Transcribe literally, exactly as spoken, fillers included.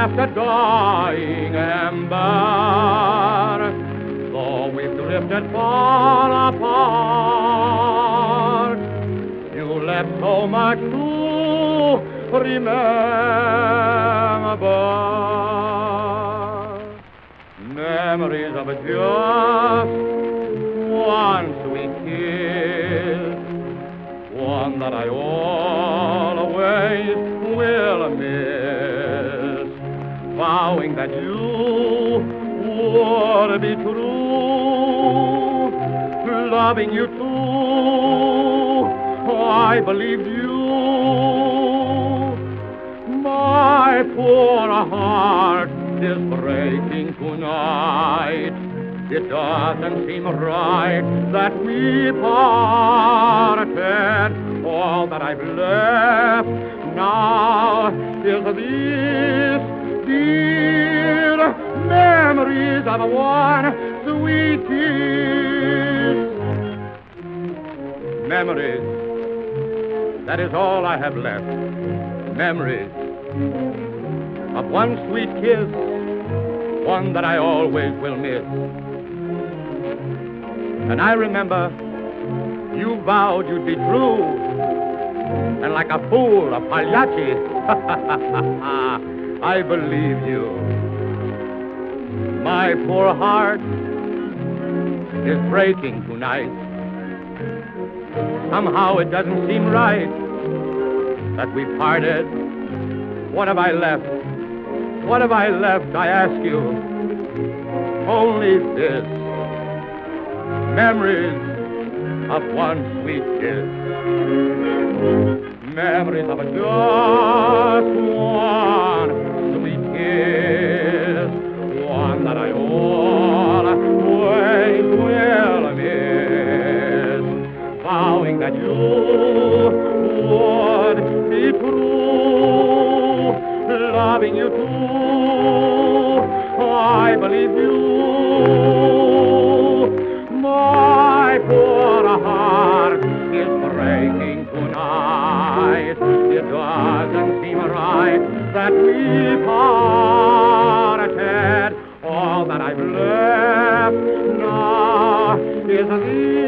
left a dying ember, though we've drifted far apart. You left so much to remember. Memories of just one sweet kiss, one that I always will miss, vowing that you would be true, loving you too. I believed you. My poor heart is breaking tonight. It doesn't seem right that we parted. All that I've left now is these dear memories of one sweet kiss. Memories, that is all I have left. Memories of one sweet kiss, one that I always will miss. And I remember you vowed you'd be true, and like a fool, a pagliacci, I believe you. My poor heart is breaking tonight. Somehow it doesn't seem right that we parted. What have I left? What have I left, I ask you? Only this. Memories of one sweet kiss. Memories of just one sweet kiss. One that I always will miss. Vowing that you would be true, loving you too. I believe you. My poor heart is breaking tonight. It doesn't seem right that we parted. All that I've left now is the